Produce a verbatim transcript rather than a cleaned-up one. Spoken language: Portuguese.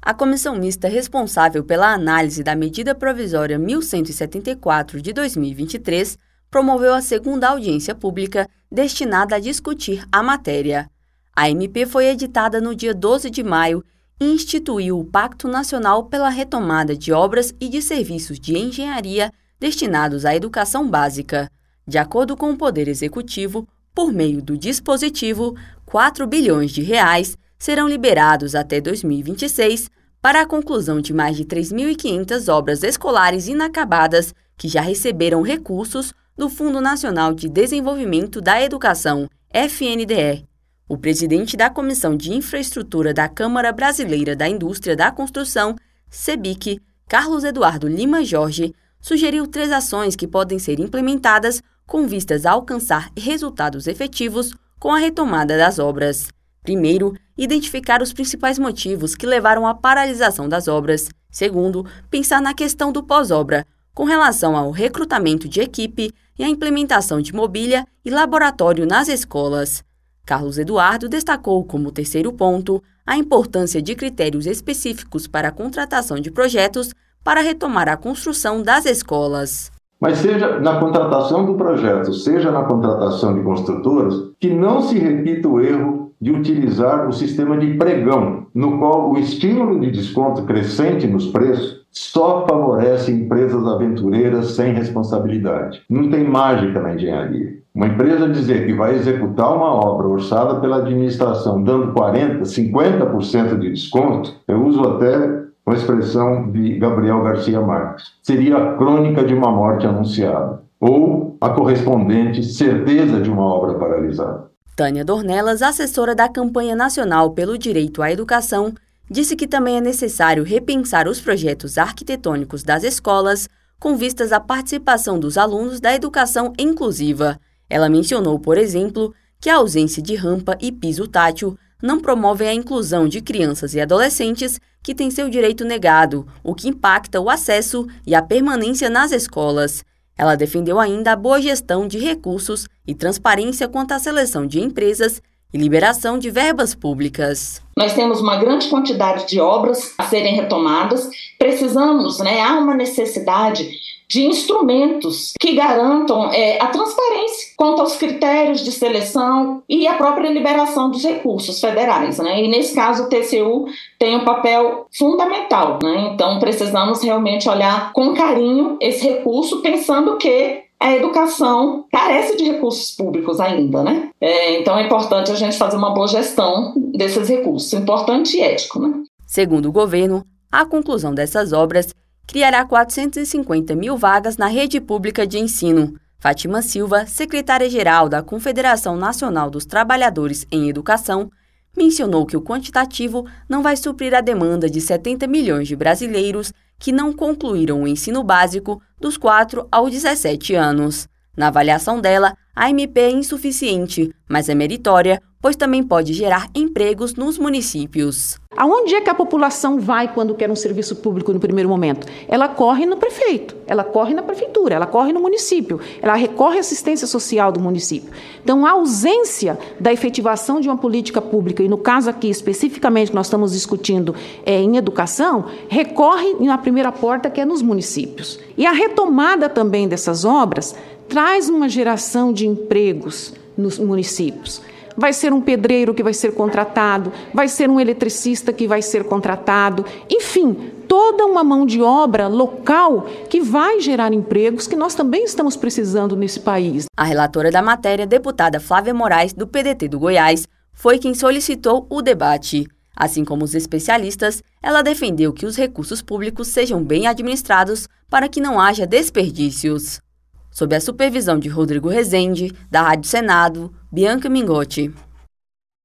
A comissão mista responsável pela análise da medida provisória mil cento e setenta e quatro de dois mil e vinte e três promoveu a segunda audiência pública destinada a discutir a matéria. A M P foi editada no dia doze de maio e instituiu o Pacto Nacional pela Retomada de Obras e de Serviços de Engenharia destinados à educação básica. De acordo com o Poder Executivo, por meio do dispositivo, quatro bilhões de reais serão liberados até dois mil e vinte e seis para a conclusão de mais de três mil e quinhentas obras escolares inacabadas que já receberam recursos do Fundo Nacional de Desenvolvimento da Educação, F N D E. O presidente da Comissão de Infraestrutura da Câmara Brasileira da Indústria da Construção, CEBIC, Carlos Eduardo Lima Jorge, sugeriu três ações que podem ser implementadas com vistas a alcançar resultados efetivos com a retomada das obras. Primeiro, identificar os principais motivos que levaram à paralisação das obras. Segundo, pensar na questão do pós-obra, com relação ao recrutamento de equipe e a implementação de mobília e laboratório nas escolas. Carlos Eduardo destacou como terceiro ponto a importância de critérios específicos para a contratação de projetos para retomar a construção das escolas. Mas seja na contratação do projeto, seja na contratação de construtoras, que não se repita o erro de utilizar o sistema de pregão, no qual o estímulo de desconto crescente nos preços só favorece empresas aventureiras sem responsabilidade. Não tem mágica na engenharia. Uma empresa dizer que vai executar uma obra orçada pela administração dando quarenta por cento, cinquenta por cento de desconto, eu uso até uma expressão de Gabriel Garcia Marques, seria a crônica de uma morte anunciada, ou a correspondente certeza de uma obra paralisada. Tânia Dornelas, assessora da Campanha Nacional pelo Direito à Educação, disse que também é necessário repensar os projetos arquitetônicos das escolas com vistas à participação dos alunos da educação inclusiva. Ela mencionou, por exemplo, que a ausência de rampa e piso tátil não promovem a inclusão de crianças e adolescentes que têm seu direito negado, o que impacta o acesso e a permanência nas escolas. Ela defendeu ainda a boa gestão de recursos e transparência quanto à seleção de empresas e liberação de verbas públicas. Nós temos uma grande quantidade de obras a serem retomadas. Precisamos, né, há uma necessidade de instrumentos que garantam é, a transparência quanto aos critérios de seleção e a própria liberação dos recursos federais, né? E nesse caso o T C U tem um papel fundamental, né? Então precisamos realmente olhar com carinho esse recurso, pensando que a educação carece de recursos públicos ainda, né? É, então é importante a gente fazer uma boa gestão desses recursos, importante e ético, né? Segundo o governo, a conclusão dessas obras criará quatrocentas e cinquenta mil vagas na rede pública de ensino. Fátima Silva, secretária-geral da Confederação Nacional dos Trabalhadores em Educação, mencionou que o quantitativo não vai suprir a demanda de setenta milhões de brasileiros que não concluíram o ensino básico dos quatro aos dezessete anos. Na avaliação dela, a M P é insuficiente, mas é meritória, pois também pode gerar empregos nos municípios. Aonde é que a população vai quando quer um serviço público no primeiro momento? Ela corre no prefeito, ela corre na prefeitura, ela corre no município, ela recorre à assistência social do município. Então, a ausência da efetivação de uma política pública, e no caso aqui especificamente que nós estamos discutindo é, em educação, recorre na primeira porta, que é nos municípios. E a retomada também dessas obras traz uma geração de empregos nos municípios. Vai ser um pedreiro que vai ser contratado, vai ser um eletricista que vai ser contratado, enfim, toda uma mão de obra local que vai gerar empregos que nós também estamos precisando nesse país. A relatora da matéria, deputada Flávia Moraes, do P D T do Goiás, foi quem solicitou o debate. Assim como os especialistas, ela defendeu que os recursos públicos sejam bem administrados para que não haja desperdícios. Sob a supervisão de Rodrigo Rezende, da Rádio Senado, Bianca Mingotti.